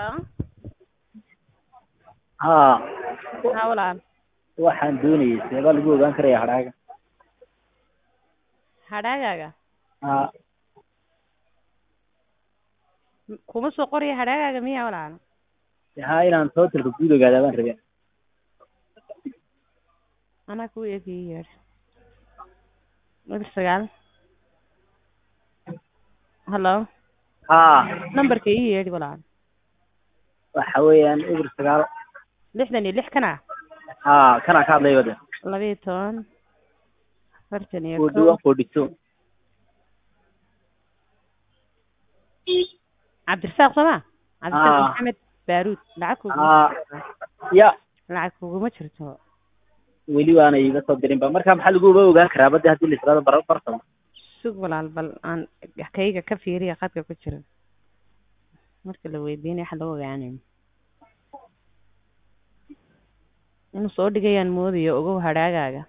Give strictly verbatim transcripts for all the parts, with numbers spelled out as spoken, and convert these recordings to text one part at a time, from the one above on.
Hello. ها Haa walaal. waxaan doonayay seebaa lagu ogaan karaya hadhaaga Hadhaagaaga haa M- kuma soo qoraya hadhaagaaga miyaa walaal? haa inaan totalka guud ogaadaa baan rabay Anaa kuu eegaya yeer. Eber sagaal. Hello. haa Numberka ii yeedhi walaal. waxa weeyaan eber sagaal lixdan iyo lix kana. haa kanaa ka hadlay wada laba iyo toban. afartan iyo forty kow. one forty two Cabdirasaaq soo ma? Cabdirasaaq haa Maxamed Baaruud. Lacag kuguma haa jirto. ya Lacag kuguma jirto. weli waana iga soo dirin ba marka maxaa lagu ogaan karaa badda haddii la israado bar bartamo Sug walaal bal aan kayga ka fiiriya khadka ku jira. Marka la weydiinayo waxa lagu ogaanayo. Inuu soo dhigayaan moodiyo ugu hadhaagaaga.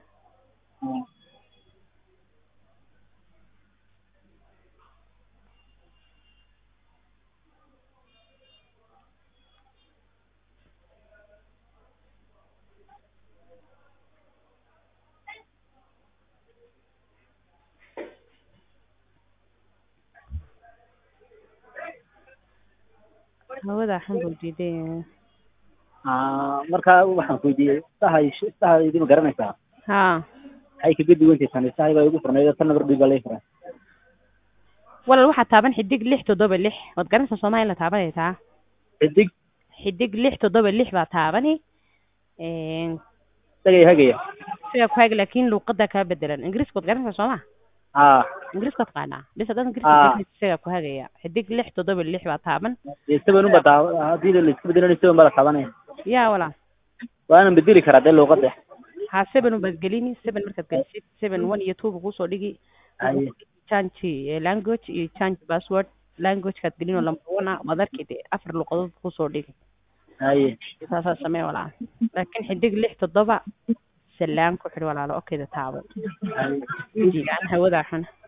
Hawada xun buu diiday. haa marka waxaan ku weydiiyey sahay sahay idin garanaysaa Haa. waxay kaga duwan tahay tan sahay baa igu furnayd tan nabar dhig baa la furay Walaal waxaa taaban xidig lix toddoba lix. Wad garanaysaa Soomaaliya la taabanaysaa. xidig Xidig lix toddoba lix baa taabani. Een tagay hagaya sida ku hagi laakiin luqadda ka bedelan. Ingiriiska wad garanaysaa Soomaa? haa Ingiriiska taqaana. Bis haddana Ah. Ingiriiska sida ku hagaya. Xidig lix toddoba lix baa taaban. isaban u badaa haddii la isku bedelanayo isaban baa la taabanaya Yaa walaal. waana bedeli karaa dee luuqadda Ha seven baad gelini. seven markaad gelisid seven one iyo two buu kusoo dhigi. haye Change eh, language iyo change password. Language kaad gelin oo number one ah waad arkay dee afar luqadood buu kusoo dhigi. haye saasaa samee walaal. Laakiin xidig lix toddoba salaan ku xidh walaalo okeyda taabo. haye Jiilaan hawada xun.